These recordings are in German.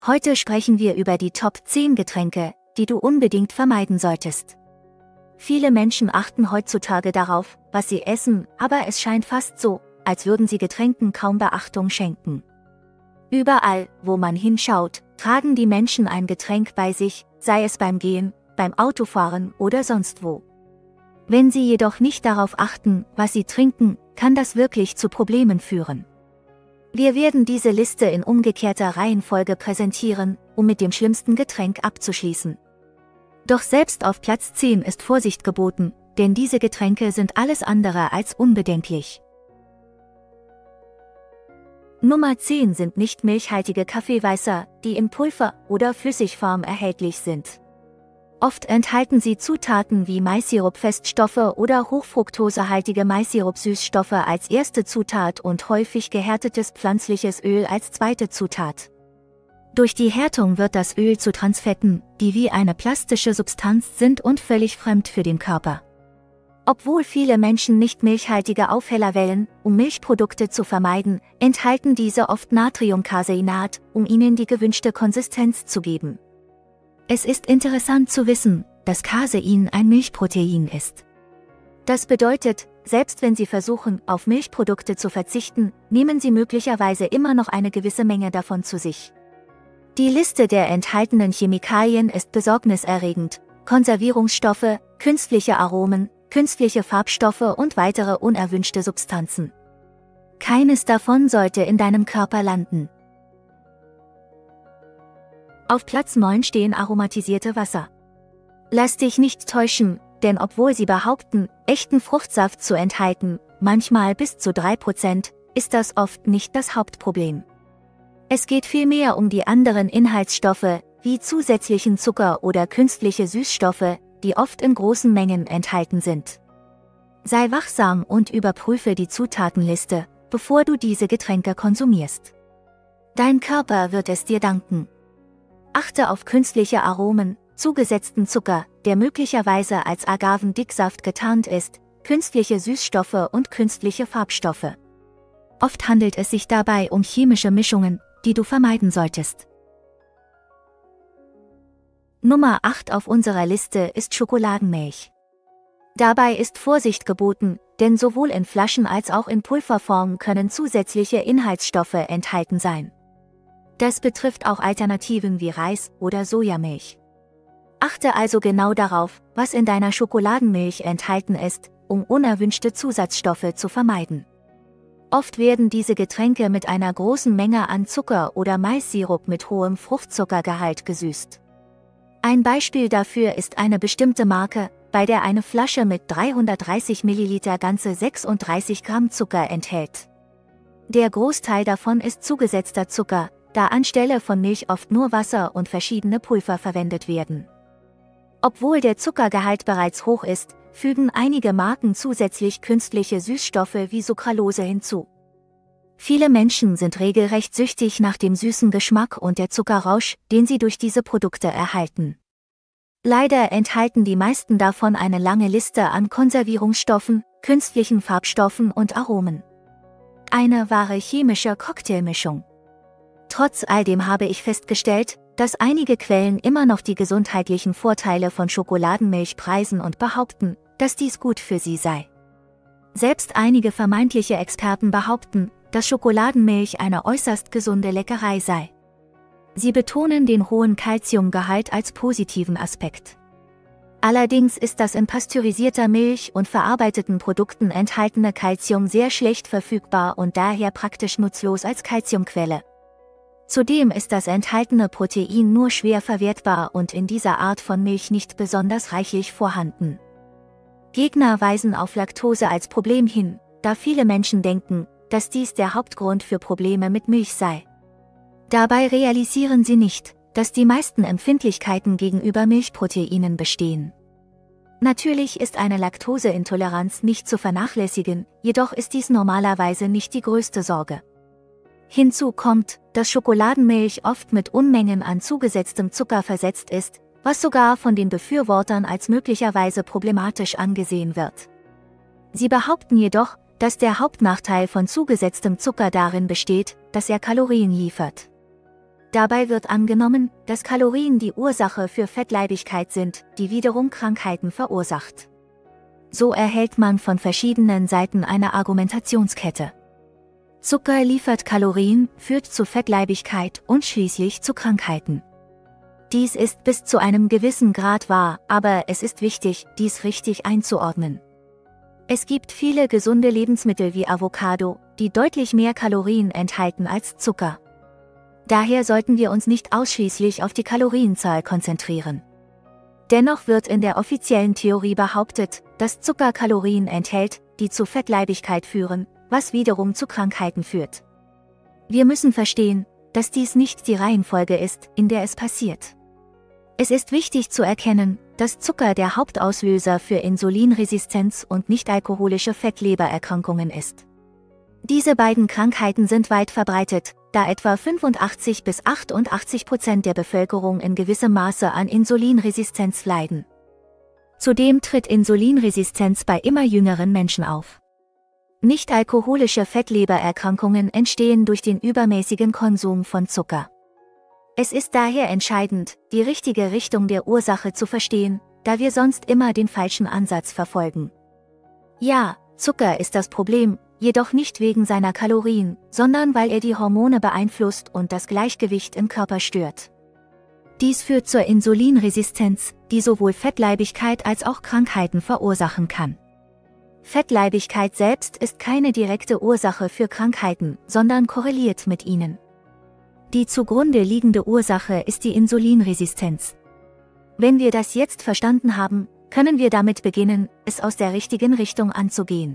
Heute sprechen wir über die Top 10 Getränke, die du unbedingt vermeiden solltest. Viele Menschen achten heutzutage darauf, was sie essen, aber es scheint fast so, als würden sie Getränken kaum Beachtung schenken. Überall, wo man hinschaut, tragen die Menschen ein Getränk bei sich, sei es beim Gehen, beim Autofahren oder sonst wo. Wenn sie jedoch nicht darauf achten, was sie trinken, kann das wirklich zu Problemen führen. Wir werden diese Liste in umgekehrter Reihenfolge präsentieren, um mit dem schlimmsten Getränk abzuschließen. Doch selbst auf Platz 10 ist Vorsicht geboten, denn diese Getränke sind alles andere als unbedenklich. Nummer 10 sind nicht milchhaltige Kaffeeweißer, die in Pulver- oder Flüssigform erhältlich sind. Oft enthalten sie Zutaten wie Maissirup-Feststoffe oder hochfructosehaltige Maissirup-Süßstoffe als erste Zutat und häufig gehärtetes pflanzliches Öl als zweite Zutat. Durch die Härtung wird das Öl zu Transfetten, die wie eine plastische Substanz sind und völlig fremd für den Körper. Obwohl viele Menschen nicht milchhaltige Aufheller wählen, um Milchprodukte zu vermeiden, enthalten diese oft Natriumcaseinat, um ihnen die gewünschte Konsistenz zu geben. Es ist interessant zu wissen, dass Casein ein Milchprotein ist. Das bedeutet, selbst wenn Sie versuchen, auf Milchprodukte zu verzichten, nehmen Sie möglicherweise immer noch eine gewisse Menge davon zu sich. Die Liste der enthaltenen Chemikalien ist besorgniserregend: Konservierungsstoffe, künstliche Aromen, künstliche Farbstoffe und weitere unerwünschte Substanzen. Keines davon sollte in deinem Körper landen. Auf Platz 9 stehen aromatisierte Wasser. Lass dich nicht täuschen, denn obwohl sie behaupten, echten Fruchtsaft zu enthalten, manchmal bis zu 3%, ist das oft nicht das Hauptproblem. Es geht vielmehr um die anderen Inhaltsstoffe, wie zusätzlichen Zucker oder künstliche Süßstoffe, die oft in großen Mengen enthalten sind. Sei wachsam und überprüfe die Zutatenliste, bevor du diese Getränke konsumierst. Dein Körper wird es dir danken. Achte auf künstliche Aromen, zugesetzten Zucker, der möglicherweise als Agavendicksaft getarnt ist, künstliche Süßstoffe und künstliche Farbstoffe. Oft handelt es sich dabei um chemische Mischungen, die du vermeiden solltest. Nummer 8 auf unserer Liste ist Schokoladenmilch. Dabei ist Vorsicht geboten, denn sowohl in Flaschen als auch in Pulverform können zusätzliche Inhaltsstoffe enthalten sein. Das betrifft auch Alternativen wie Reis oder Sojamilch. Achte also genau darauf, was in deiner Schokoladenmilch enthalten ist, um unerwünschte Zusatzstoffe zu vermeiden. Oft werden diese Getränke mit einer großen Menge an Zucker oder Maissirup mit hohem Fruchtzuckergehalt gesüßt. Ein Beispiel dafür ist eine bestimmte Marke, bei der eine Flasche mit 330 Milliliter ganze 36 Gramm Zucker enthält. Der Großteil davon ist zugesetzter Zucker, da anstelle von Milch oft nur Wasser und verschiedene Pulver verwendet werden. Obwohl der Zuckergehalt bereits hoch ist, fügen einige Marken zusätzlich künstliche Süßstoffe wie Sucralose hinzu. Viele Menschen sind regelrecht süchtig nach dem süßen Geschmack und der Zuckerrausch, den sie durch diese Produkte erhalten. Leider enthalten die meisten davon eine lange Liste an Konservierungsstoffen, künstlichen Farbstoffen und Aromen. Eine wahre chemische Cocktailmischung. Trotz all dem habe ich festgestellt, dass einige Quellen immer noch die gesundheitlichen Vorteile von Schokoladenmilch preisen und behaupten, dass dies gut für sie sei. Selbst einige vermeintliche Experten behaupten, dass Schokoladenmilch eine äußerst gesunde Leckerei sei. Sie betonen den hohen Calciumgehalt als positiven Aspekt. Allerdings ist das in pasteurisierter Milch und verarbeiteten Produkten enthaltene Calcium sehr schlecht verfügbar und daher praktisch nutzlos als Calciumquelle. Zudem ist das enthaltene Protein nur schwer verwertbar und in dieser Art von Milch nicht besonders reichlich vorhanden. Gegner weisen auf Laktose als Problem hin, da viele Menschen denken, dass dies der Hauptgrund für Probleme mit Milch sei. Dabei realisieren sie nicht, dass die meisten Empfindlichkeiten gegenüber Milchproteinen bestehen. Natürlich ist eine Laktoseintoleranz nicht zu vernachlässigen, jedoch ist dies normalerweise nicht die größte Sorge. Hinzu kommt, dass Schokoladenmilch oft mit Unmengen an zugesetztem Zucker versetzt ist, was sogar von den Befürwortern als möglicherweise problematisch angesehen wird. Sie behaupten jedoch, dass der Hauptnachteil von zugesetztem Zucker darin besteht, dass er Kalorien liefert. Dabei wird angenommen, dass Kalorien die Ursache für Fettleibigkeit sind, die wiederum Krankheiten verursacht. So erhält man von verschiedenen Seiten eine Argumentationskette. Zucker liefert Kalorien, führt zu Fettleibigkeit und schließlich zu Krankheiten. Dies ist bis zu einem gewissen Grad wahr, aber es ist wichtig, dies richtig einzuordnen. Es gibt viele gesunde Lebensmittel wie Avocado, die deutlich mehr Kalorien enthalten als Zucker. Daher sollten wir uns nicht ausschließlich auf die Kalorienzahl konzentrieren. Dennoch wird in der offiziellen Theorie behauptet, dass Zucker Kalorien enthält, die zu Fettleibigkeit führen, was wiederum zu Krankheiten führt. Wir müssen verstehen, dass dies nicht die Reihenfolge ist, in der es passiert. Es ist wichtig zu erkennen, dass Zucker der Hauptauslöser für Insulinresistenz und nichtalkoholische Fettlebererkrankungen ist. Diese beiden Krankheiten sind weit verbreitet, da etwa 85 bis 88% der Bevölkerung in gewissem Maße an Insulinresistenz leiden. Zudem tritt Insulinresistenz bei immer jüngeren Menschen auf. Nichtalkoholische Fettlebererkrankungen entstehen durch den übermäßigen Konsum von Zucker. Es ist daher entscheidend, die richtige Richtung der Ursache zu verstehen, da wir sonst immer den falschen Ansatz verfolgen. Ja, Zucker ist das Problem, jedoch nicht wegen seiner Kalorien, sondern weil er die Hormone beeinflusst und das Gleichgewicht im Körper stört. Dies führt zur Insulinresistenz, die sowohl Fettleibigkeit als auch Krankheiten verursachen kann. Fettleibigkeit selbst ist keine direkte Ursache für Krankheiten, sondern korreliert mit ihnen. Die zugrunde liegende Ursache ist die Insulinresistenz. Wenn wir das jetzt verstanden haben, können wir damit beginnen, es aus der richtigen Richtung anzugehen.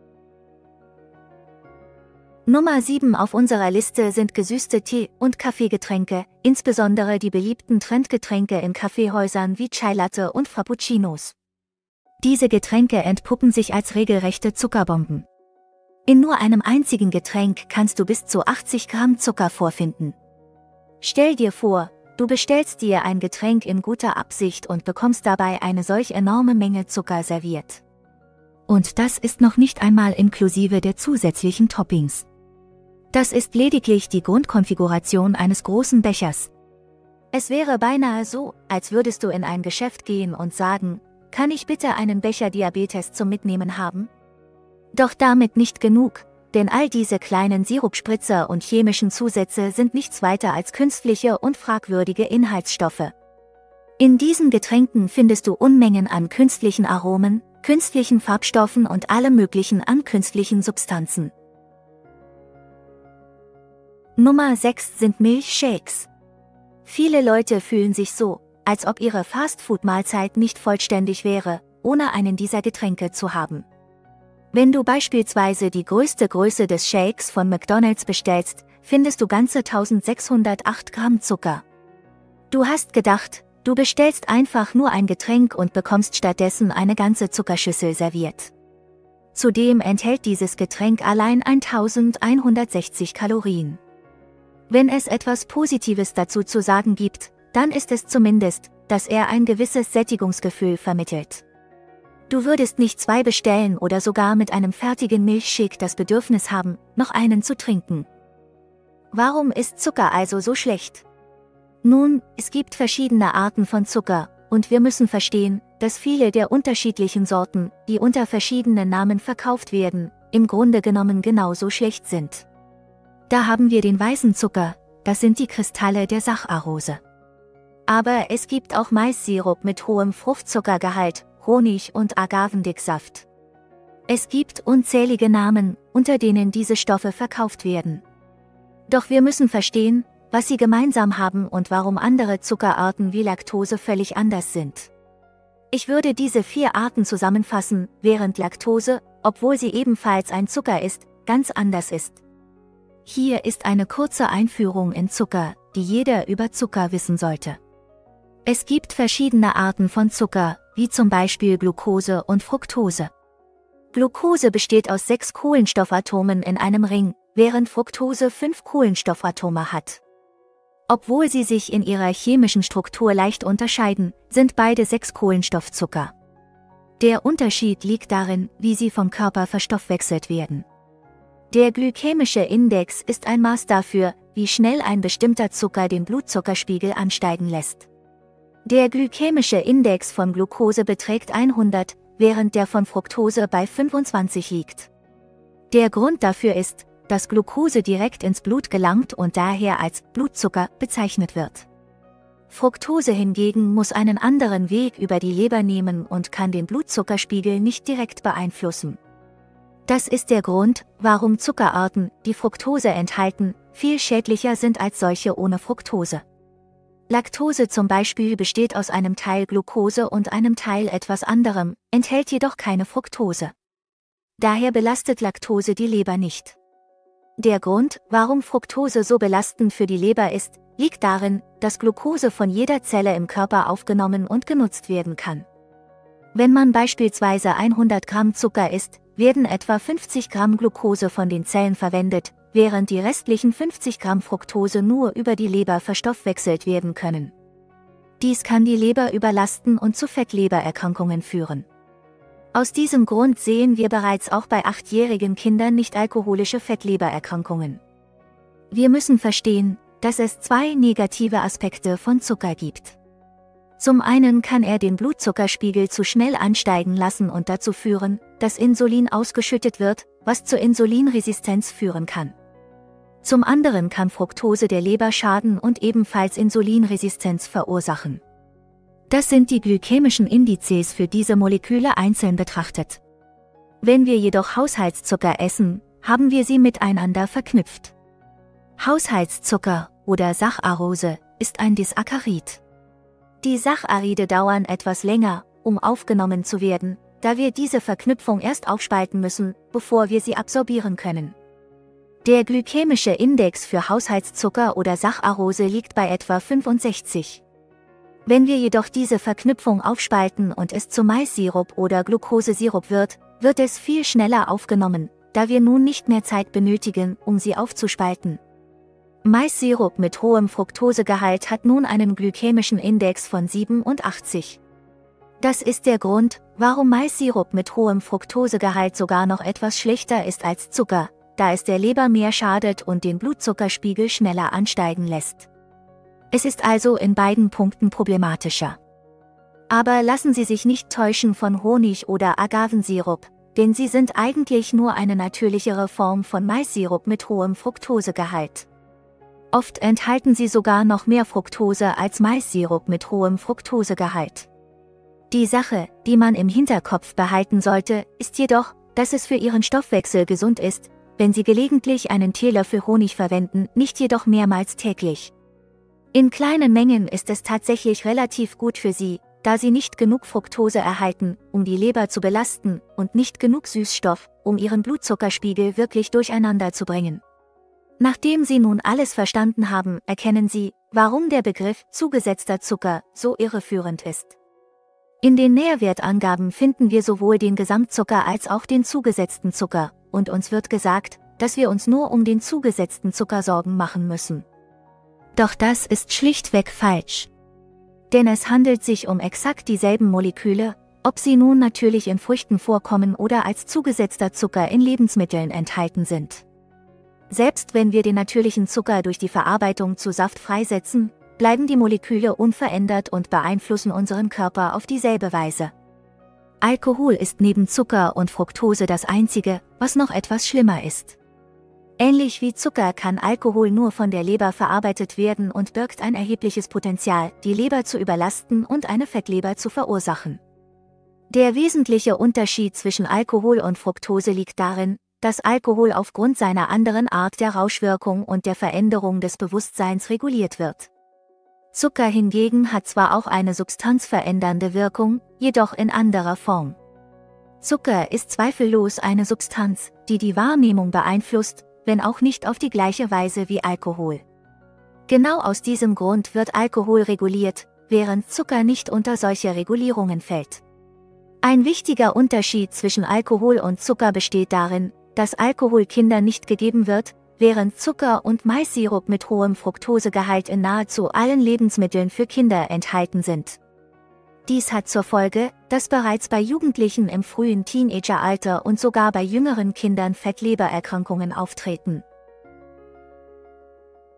Nummer 7 auf unserer Liste sind gesüßte Tee- und Kaffeegetränke, insbesondere die beliebten Trendgetränke in Kaffeehäusern wie Chai Latte und Frappuccinos. Diese Getränke entpuppen sich als regelrechte Zuckerbomben. In nur einem einzigen Getränk kannst du bis zu 80 Gramm Zucker vorfinden. Stell dir vor, du bestellst dir ein Getränk in guter Absicht und bekommst dabei eine solch enorme Menge Zucker serviert. Und das ist noch nicht einmal inklusive der zusätzlichen Toppings. Das ist lediglich die Grundkonfiguration eines großen Bechers. Es wäre beinahe so, als würdest du in ein Geschäft gehen und sagen, kann ich bitte einen Becher Diabetes zum Mitnehmen haben? Doch damit nicht genug, denn all diese kleinen Sirupspritzer und chemischen Zusätze sind nichts weiter als künstliche und fragwürdige Inhaltsstoffe. In diesen Getränken findest du Unmengen an künstlichen Aromen, künstlichen Farbstoffen und allem Möglichen an künstlichen Substanzen. Nummer 6 sind Milchshakes. Viele Leute fühlen sich so, als ob ihre Fastfood-Mahlzeit nicht vollständig wäre, ohne einen dieser Getränke zu haben. Wenn du beispielsweise die größte Größe des Shakes von McDonald's bestellst, findest du ganze 1608 Gramm Zucker. Du hast gedacht, du bestellst einfach nur ein Getränk und bekommst stattdessen eine ganze Zuckerschüssel serviert. Zudem enthält dieses Getränk allein 1160 Kalorien. Wenn es etwas Positives dazu zu sagen gibt, dann ist es zumindest, dass er ein gewisses Sättigungsgefühl vermittelt. Du würdest nicht 2 bestellen oder sogar mit einem fertigen Milchshake das Bedürfnis haben, noch einen zu trinken. Warum ist Zucker also so schlecht? Nun, es gibt verschiedene Arten von Zucker, und wir müssen verstehen, dass viele der unterschiedlichen Sorten, die unter verschiedenen Namen verkauft werden, im Grunde genommen genauso schlecht sind. Da haben wir den weißen Zucker, das sind die Kristalle der Saccharose. Aber es gibt auch Maissirup mit hohem Fruchtzuckergehalt, Honig und Agavendicksaft. Es gibt unzählige Namen, unter denen diese Stoffe verkauft werden. Doch wir müssen verstehen, was sie gemeinsam haben und warum andere Zuckerarten wie Laktose völlig anders sind. Ich würde diese 4 Arten zusammenfassen, während Laktose, obwohl sie ebenfalls ein Zucker ist, ganz anders ist. Hier ist eine kurze Einführung in Zucker, die jeder über Zucker wissen sollte. Es gibt verschiedene Arten von Zucker, wie zum Beispiel Glucose und Fructose. Glucose besteht aus 6 Kohlenstoffatomen in einem Ring, während Fructose 5 Kohlenstoffatome hat. Obwohl sie sich in ihrer chemischen Struktur leicht unterscheiden, sind beide 6 Kohlenstoffzucker. Der Unterschied liegt darin, wie sie vom Körper verstoffwechselt werden. Der glykämische Index ist ein Maß dafür, wie schnell ein bestimmter Zucker den Blutzuckerspiegel ansteigen lässt. Der glykämische Index von Glucose beträgt 100, während der von Fructose bei 25 liegt. Der Grund dafür ist, dass Glucose direkt ins Blut gelangt und daher als Blutzucker bezeichnet wird. Fructose hingegen muss einen anderen Weg über die Leber nehmen und kann den Blutzuckerspiegel nicht direkt beeinflussen. Das ist der Grund, warum Zuckerarten, die Fructose enthalten, viel schädlicher sind als solche ohne Fructose. Laktose zum Beispiel besteht aus einem Teil Glucose und einem Teil etwas anderem, enthält jedoch keine Fructose. Daher belastet Laktose die Leber nicht. Der Grund, warum Fructose so belastend für die Leber ist, liegt darin, dass Glucose von jeder Zelle im Körper aufgenommen und genutzt werden kann. Wenn man beispielsweise 100 Gramm Zucker isst, werden etwa 50 Gramm Glucose von den Zellen verwendet, während die restlichen 50 Gramm Fructose nur über die Leber verstoffwechselt werden können. Dies kann die Leber überlasten und zu Fettlebererkrankungen führen. Aus diesem Grund sehen wir bereits auch bei 8-jährigen Kindern nicht-alkoholische Fettlebererkrankungen. Wir müssen verstehen, dass es zwei negative Aspekte von Zucker gibt. Zum einen kann er den Blutzuckerspiegel zu schnell ansteigen lassen und dazu führen, dass Insulin ausgeschüttet wird, was zur Insulinresistenz führen kann. Zum anderen kann Fructose der Leber schaden und ebenfalls Insulinresistenz verursachen. Das sind die glykämischen Indizes für diese Moleküle einzeln betrachtet. Wenn wir jedoch Haushaltszucker essen, haben wir sie miteinander verknüpft. Haushaltszucker oder Saccharose ist ein Disaccharid. Die Saccharide dauern etwas länger, um aufgenommen zu werden, da wir diese Verknüpfung erst aufspalten müssen, bevor wir sie absorbieren können. Der glykämische Index für Haushaltszucker oder Saccharose liegt bei etwa 65. Wenn wir jedoch diese Verknüpfung aufspalten und es zu Maissirup oder Glucosesirup wird es viel schneller aufgenommen, da wir nun nicht mehr Zeit benötigen, um sie aufzuspalten. Maissirup mit hohem Fructosegehalt hat nun einen glykämischen Index von 87. Das ist der Grund, warum Maissirup mit hohem Fructosegehalt sogar noch etwas schlechter ist als Zucker, da es der Leber mehr schadet und den Blutzuckerspiegel schneller ansteigen lässt. Es ist also in beiden Punkten problematischer. Aber lassen Sie sich nicht täuschen von Honig oder Agavensirup, denn sie sind eigentlich nur eine natürlichere Form von Maissirup mit hohem Fructosegehalt. Oft enthalten sie sogar noch mehr Fructose als Maissirup mit hohem Fructosegehalt. Die Sache, die man im Hinterkopf behalten sollte, ist jedoch, dass es für Ihren Stoffwechsel gesund ist, wenn Sie gelegentlich einen Teelöffel Honig verwenden, nicht jedoch mehrmals täglich. In kleinen Mengen ist es tatsächlich relativ gut für Sie, da Sie nicht genug Fructose erhalten, um die Leber zu belasten, und nicht genug Süßstoff, um Ihren Blutzuckerspiegel wirklich durcheinander zu bringen. Nachdem Sie nun alles verstanden haben, erkennen Sie, warum der Begriff zugesetzter Zucker so irreführend ist. In den Nährwertangaben finden wir sowohl den Gesamtzucker als auch den zugesetzten Zucker, und uns wird gesagt, dass wir uns nur um den zugesetzten Zucker Sorgen machen müssen. Doch das ist schlichtweg falsch. Denn es handelt sich um exakt dieselben Moleküle, ob sie nun natürlich in Früchten vorkommen oder als zugesetzter Zucker in Lebensmitteln enthalten sind. Selbst wenn wir den natürlichen Zucker durch die Verarbeitung zu Saft freisetzen, bleiben die Moleküle unverändert und beeinflussen unseren Körper auf dieselbe Weise. Alkohol ist neben Zucker und Fructose das einzige, was noch etwas schlimmer ist. Ähnlich wie Zucker kann Alkohol nur von der Leber verarbeitet werden und birgt ein erhebliches Potenzial, die Leber zu überlasten und eine Fettleber zu verursachen. Der wesentliche Unterschied zwischen Alkohol und Fructose liegt darin, dass Alkohol aufgrund seiner anderen Art der Rauschwirkung und der Veränderung des Bewusstseins reguliert wird. Zucker hingegen hat zwar auch eine substanzverändernde Wirkung, jedoch in anderer Form. Zucker ist zweifellos eine Substanz, die die Wahrnehmung beeinflusst, wenn auch nicht auf die gleiche Weise wie Alkohol. Genau aus diesem Grund wird Alkohol reguliert, während Zucker nicht unter solche Regulierungen fällt. Ein wichtiger Unterschied zwischen Alkohol und Zucker besteht darin, dass Alkohol Kindern nicht gegeben wird, während Zucker und Maissirup mit hohem Fructosegehalt in nahezu allen Lebensmitteln für Kinder enthalten sind. Dies hat zur Folge, dass bereits bei Jugendlichen im frühen Teenageralter und sogar bei jüngeren Kindern Fettlebererkrankungen auftreten.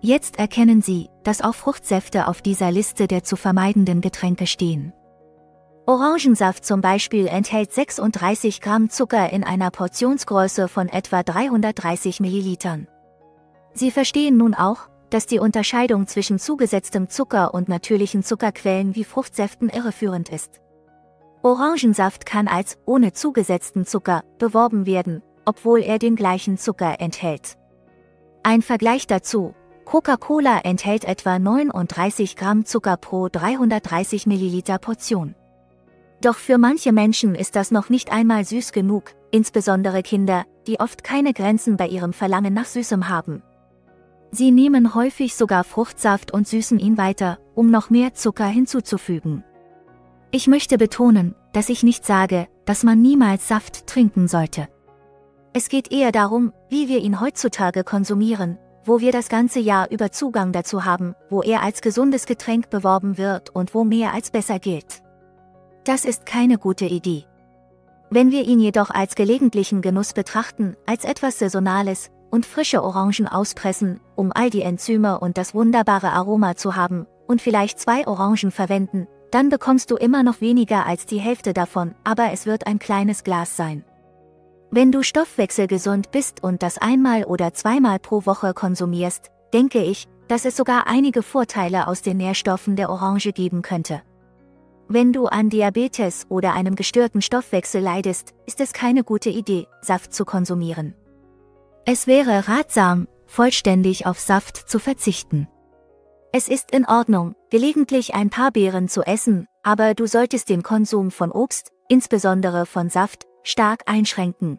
Jetzt erkennen Sie, dass auch Fruchtsäfte auf dieser Liste der zu vermeidenden Getränke stehen. Orangensaft zum Beispiel enthält 36 Gramm Zucker in einer Portionsgröße von etwa 330 Millilitern. Sie verstehen nun auch, dass die Unterscheidung zwischen zugesetztem Zucker und natürlichen Zuckerquellen wie Fruchtsäften irreführend ist. Orangensaft kann als ohne zugesetzten Zucker beworben werden, obwohl er den gleichen Zucker enthält. Ein Vergleich dazu: Coca-Cola enthält etwa 39 Gramm Zucker pro 330 Milliliter Portion. Doch für manche Menschen ist das noch nicht einmal süß genug, insbesondere Kinder, die oft keine Grenzen bei ihrem Verlangen nach Süßem haben. Sie nehmen häufig sogar Fruchtsaft und süßen ihn weiter, um noch mehr Zucker hinzuzufügen. Ich möchte betonen, dass ich nicht sage, dass man niemals Saft trinken sollte. Es geht eher darum, wie wir ihn heutzutage konsumieren, wo wir das ganze Jahr über Zugang dazu haben, wo er als gesundes Getränk beworben wird und wo mehr als besser gilt. Das ist keine gute Idee. Wenn wir ihn jedoch als gelegentlichen Genuss betrachten, als etwas Saisonales, und frische Orangen auspressen, um all die Enzyme und das wunderbare Aroma zu haben, und vielleicht 2 Orangen verwenden, dann bekommst du immer noch weniger als die Hälfte davon, aber es wird ein kleines Glas sein. Wenn du stoffwechselgesund bist und das einmal oder zweimal pro Woche konsumierst, denke ich, dass es sogar einige Vorteile aus den Nährstoffen der Orange geben könnte. Wenn du an Diabetes oder einem gestörten Stoffwechsel leidest, ist es keine gute Idee, Saft zu konsumieren. Es wäre ratsam, vollständig auf Saft zu verzichten. Es ist in Ordnung, gelegentlich ein paar Beeren zu essen, aber du solltest den Konsum von Obst, insbesondere von Saft, stark einschränken.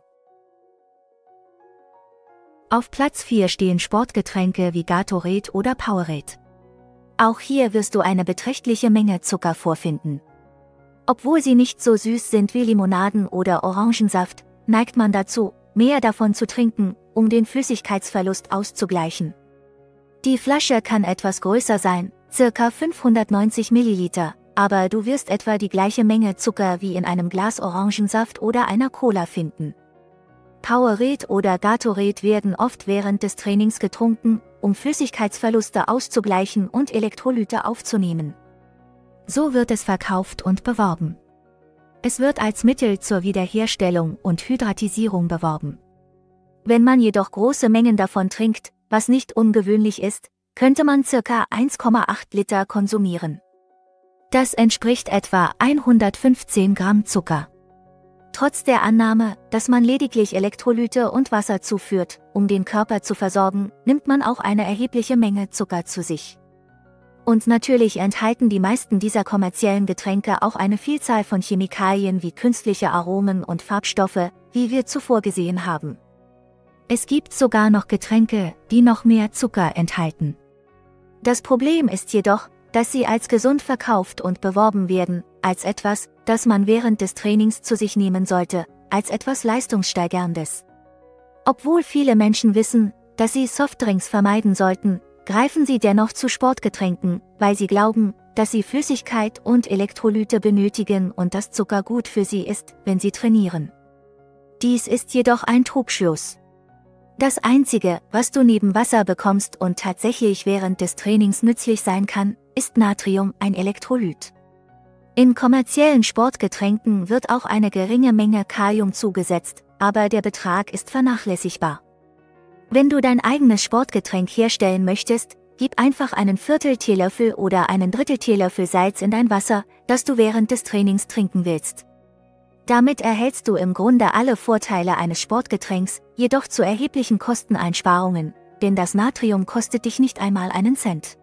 Auf Platz 4 stehen Sportgetränke wie Gatorade oder Powerade. Auch hier wirst du eine beträchtliche Menge Zucker vorfinden. Obwohl sie nicht so süß sind wie Limonaden oder Orangensaft, neigt man dazu, mehr davon zu trinken, um den Flüssigkeitsverlust auszugleichen. Die Flasche kann etwas größer sein, circa 590 Milliliter, aber du wirst etwa die gleiche Menge Zucker wie in einem Glas Orangensaft oder einer Cola finden. Powerade oder Gatorade werden oft während des Trainings getrunken, um Flüssigkeitsverluste auszugleichen und Elektrolyte aufzunehmen. So wird es verkauft und beworben. Es wird als Mittel zur Wiederherstellung und Hydratisierung beworben. Wenn man jedoch große Mengen davon trinkt, was nicht ungewöhnlich ist, könnte man ca. 1,8 Liter konsumieren. Das entspricht etwa 115 Gramm Zucker. Trotz der Annahme, dass man lediglich Elektrolyte und Wasser zuführt, um den Körper zu versorgen, nimmt man auch eine erhebliche Menge Zucker zu sich. Und natürlich enthalten die meisten dieser kommerziellen Getränke auch eine Vielzahl von Chemikalien wie künstliche Aromen und Farbstoffe, wie wir zuvor gesehen haben. Es gibt sogar noch Getränke, die noch mehr Zucker enthalten. Das Problem ist jedoch, dass sie als gesund verkauft und beworben werden, als etwas, das man während des Trainings zu sich nehmen sollte, als etwas Leistungssteigerndes. Obwohl viele Menschen wissen, dass sie Softdrinks vermeiden sollten, greifen sie dennoch zu Sportgetränken, weil sie glauben, dass sie Flüssigkeit und Elektrolyte benötigen und dass Zucker gut für sie ist, wenn sie trainieren. Dies ist jedoch ein Trugschluss. Das Einzige, was du neben Wasser bekommst und tatsächlich während des Trainings nützlich sein kann, ist Natrium, ein Elektrolyt. In kommerziellen Sportgetränken wird auch eine geringe Menge Kalium zugesetzt, aber der Betrag ist vernachlässigbar. Wenn du dein eigenes Sportgetränk herstellen möchtest, gib einfach einen Viertel-Teelöffel oder einen Drittel-Teelöffel Salz in dein Wasser, das du während des Trainings trinken willst. Damit erhältst du im Grunde alle Vorteile eines Sportgetränks, jedoch zu erheblichen Kosteneinsparungen, denn das Natrium kostet dich nicht einmal einen Cent.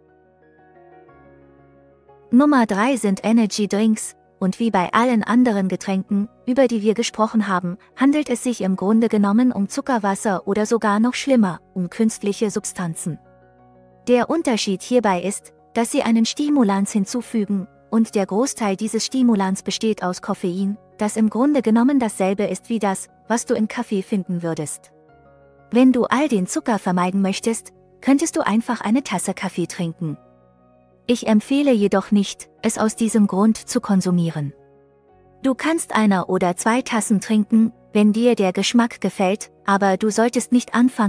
Nummer 3 sind Energy Drinks, und wie bei allen anderen Getränken, über die wir gesprochen haben, handelt es sich im Grunde genommen um Zuckerwasser oder sogar noch schlimmer, um künstliche Substanzen. Der Unterschied hierbei ist, dass sie einen Stimulans hinzufügen, und der Großteil dieses Stimulans besteht aus Koffein, das im Grunde genommen dasselbe ist wie das, was du in Kaffee finden würdest. Wenn du all den Zucker vermeiden möchtest, könntest du einfach eine Tasse Kaffee trinken. Ich empfehle jedoch nicht, es aus diesem Grund zu konsumieren. Du kannst 1 oder 2 Tassen trinken, wenn dir der Geschmack gefällt, aber du solltest nicht anfangen,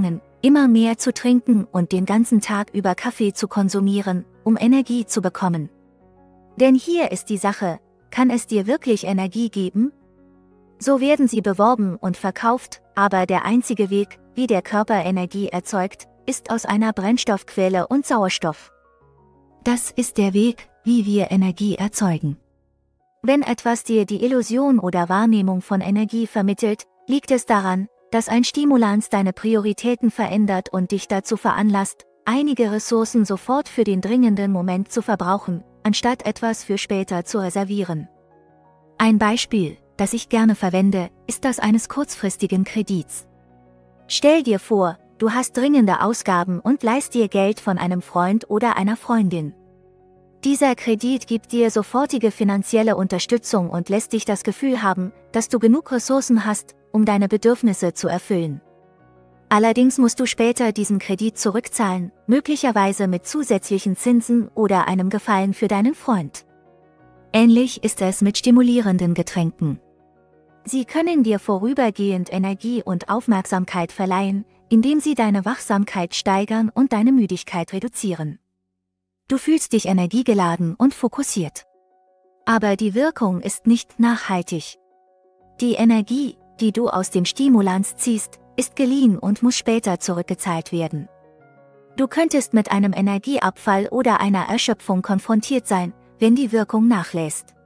immer mehr zu trinken und den ganzen Tag über Kaffee zu konsumieren, um Energie zu bekommen. Denn hier ist die Sache, kann es dir wirklich Energie geben? So werden sie beworben und verkauft, aber der einzige Weg, wie der Körper Energie erzeugt, ist aus einer Brennstoffquelle und Sauerstoff. Das ist der Weg, wie wir Energie erzeugen. Wenn etwas dir die Illusion oder Wahrnehmung von Energie vermittelt, liegt es daran, dass ein Stimulans deine Prioritäten verändert und dich dazu veranlasst, einige Ressourcen sofort für den dringenden Moment zu verbrauchen, anstatt etwas für später zu reservieren. Ein Beispiel, das ich gerne verwende, ist das eines kurzfristigen Kredits. Stell dir vor, du hast dringende Ausgaben und leihst dir Geld von einem Freund oder einer Freundin. Dieser Kredit gibt dir sofortige finanzielle Unterstützung und lässt dich das Gefühl haben, dass du genug Ressourcen hast, um deine Bedürfnisse zu erfüllen. Allerdings musst du später diesen Kredit zurückzahlen, möglicherweise mit zusätzlichen Zinsen oder einem Gefallen für deinen Freund. Ähnlich ist es mit stimulierenden Getränken. Sie können dir vorübergehend Energie und Aufmerksamkeit verleihen, indem sie deine Wachsamkeit steigern und deine Müdigkeit reduzieren. Du fühlst dich energiegeladen und fokussiert. Aber die Wirkung ist nicht nachhaltig. Die Energie, die du aus dem Stimulans ziehst, ist geliehen und muss später zurückgezahlt werden. Du könntest mit einem Energieabfall oder einer Erschöpfung konfrontiert sein, wenn die Wirkung nachlässt.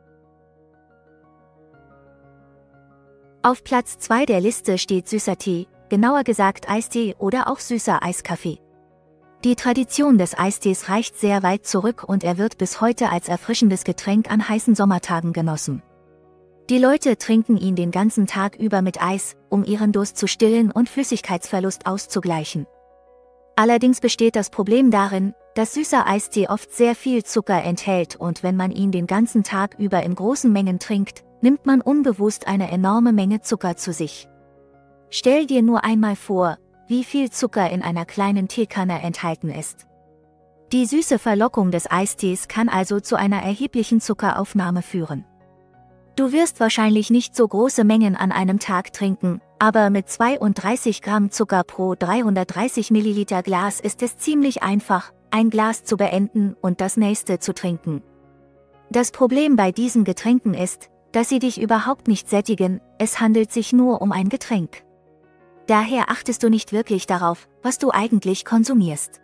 Auf Platz 2 der Liste steht süßer Tee, genauer gesagt Eistee oder auch süßer Eiskaffee. Die Tradition des Eistees reicht sehr weit zurück und er wird bis heute als erfrischendes Getränk an heißen Sommertagen genossen. Die Leute trinken ihn den ganzen Tag über mit Eis, um ihren Durst zu stillen und Flüssigkeitsverlust auszugleichen. Allerdings besteht das Problem darin, dass süßer Eistee oft sehr viel Zucker enthält und wenn man ihn den ganzen Tag über in großen Mengen trinkt, nimmt man unbewusst eine enorme Menge Zucker zu sich. Stell dir nur einmal vor, wie viel Zucker in einer kleinen Teekanne enthalten ist. Die süße Verlockung des Eistees kann also zu einer erheblichen Zuckeraufnahme führen. Du wirst wahrscheinlich nicht so große Mengen an einem Tag trinken, aber mit 32 Gramm Zucker pro 330 Milliliter Glas ist es ziemlich einfach, ein Glas zu beenden und das nächste zu trinken. Das Problem bei diesen Getränken ist, dass sie dich überhaupt nicht sättigen, es handelt sich nur um ein Getränk. Daher achtest du nicht wirklich darauf, was du eigentlich konsumierst.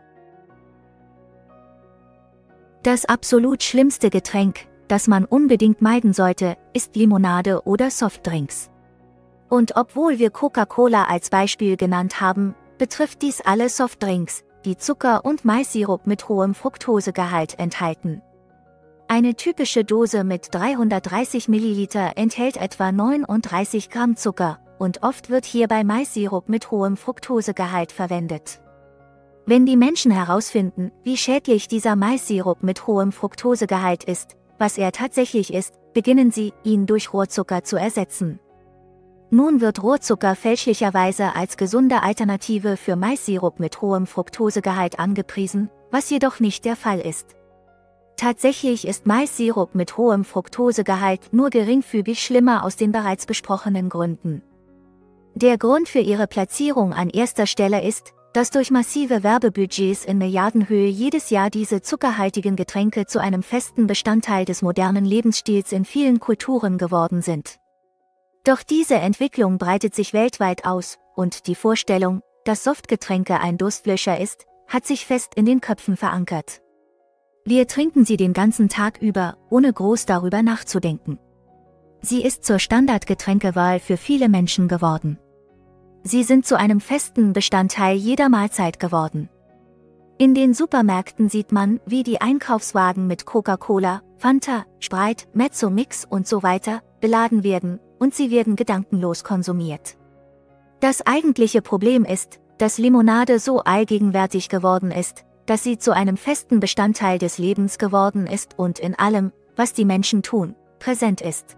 Das absolut schlimmste Getränk, das man unbedingt meiden sollte, ist Limonade oder Softdrinks. Und obwohl wir Coca-Cola als Beispiel genannt haben, betrifft dies alle Softdrinks, die Zucker und Maissirup mit hohem Fructosegehalt enthalten. Eine typische Dose mit 330 Milliliter enthält etwa 39 Gramm Zucker, und oft wird hierbei Maissirup mit hohem Fructosegehalt verwendet. Wenn die Menschen herausfinden, wie schädlich dieser Maissirup mit hohem Fructosegehalt ist, was er tatsächlich ist, beginnen sie, ihn durch Rohrzucker zu ersetzen. Nun wird Rohrzucker fälschlicherweise als gesunde Alternative für Maissirup mit hohem Fructosegehalt angepriesen, was jedoch nicht der Fall ist. Tatsächlich ist Maissirup mit hohem Fructosegehalt nur geringfügig schlimmer aus den bereits besprochenen Gründen. Der Grund für ihre Platzierung an erster Stelle ist, dass durch massive Werbebudgets in Milliardenhöhe jedes Jahr diese zuckerhaltigen Getränke zu einem festen Bestandteil des modernen Lebensstils in vielen Kulturen geworden sind. Doch diese Entwicklung breitet sich weltweit aus, und die Vorstellung, dass Softgetränke ein Durstlöscher ist, hat sich fest in den Köpfen verankert. Wir trinken sie den ganzen Tag über, ohne groß darüber nachzudenken. Sie ist zur Standardgetränkewahl für viele Menschen geworden. Sie sind zu einem festen Bestandteil jeder Mahlzeit geworden. In den Supermärkten sieht man, wie die Einkaufswagen mit Coca-Cola, Fanta, Sprite, Mezzo Mix und so weiter beladen werden, und sie werden gedankenlos konsumiert. Das eigentliche Problem ist, dass Limonade so allgegenwärtig geworden ist, dass sie zu einem festen Bestandteil des Lebens geworden ist und in allem, was die Menschen tun, präsent ist.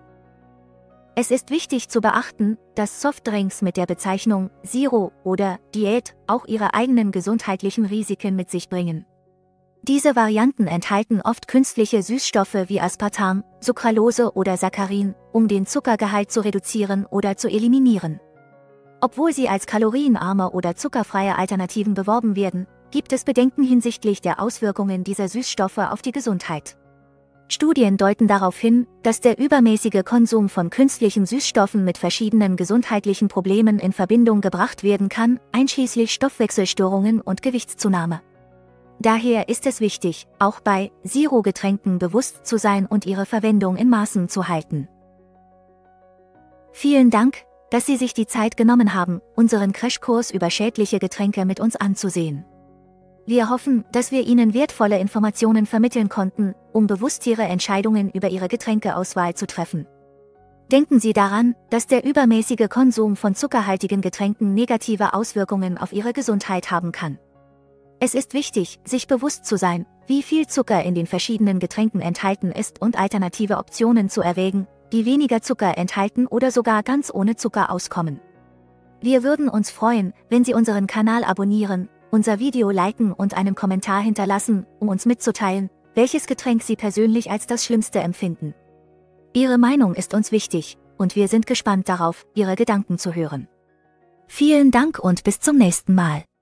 Es ist wichtig zu beachten, dass Softdrinks mit der Bezeichnung Zero oder Diät auch ihre eigenen gesundheitlichen Risiken mit sich bringen. Diese Varianten enthalten oft künstliche Süßstoffe wie Aspartam, Sucralose oder Saccharin, um den Zuckergehalt zu reduzieren oder zu eliminieren. Obwohl sie als kalorienarme oder zuckerfreie Alternativen beworben werden, gibt es Bedenken hinsichtlich der Auswirkungen dieser Süßstoffe auf die Gesundheit. Studien deuten darauf hin, dass der übermäßige Konsum von künstlichen Süßstoffen mit verschiedenen gesundheitlichen Problemen in Verbindung gebracht werden kann, einschließlich Stoffwechselstörungen und Gewichtszunahme. Daher ist es wichtig, auch bei Zero-Getränken bewusst zu sein und ihre Verwendung in Maßen zu halten. Vielen Dank, dass Sie sich die Zeit genommen haben, unseren Crashkurs über schädliche Getränke mit uns anzusehen. Wir hoffen, dass wir Ihnen wertvolle Informationen vermitteln konnten, um bewusst Ihre Entscheidungen über Ihre Getränkeauswahl zu treffen. Denken Sie daran, dass der übermäßige Konsum von zuckerhaltigen Getränken negative Auswirkungen auf Ihre Gesundheit haben kann. Es ist wichtig, sich bewusst zu sein, wie viel Zucker in den verschiedenen Getränken enthalten ist und alternative Optionen zu erwägen, die weniger Zucker enthalten oder sogar ganz ohne Zucker auskommen. Wir würden uns freuen, wenn Sie unseren Kanal abonnieren, unser Video liken und einen Kommentar hinterlassen, um uns mitzuteilen, welches Getränk Sie persönlich als das Schlimmste empfinden. Ihre Meinung ist uns wichtig, und wir sind gespannt darauf, Ihre Gedanken zu hören. Vielen Dank und bis zum nächsten Mal.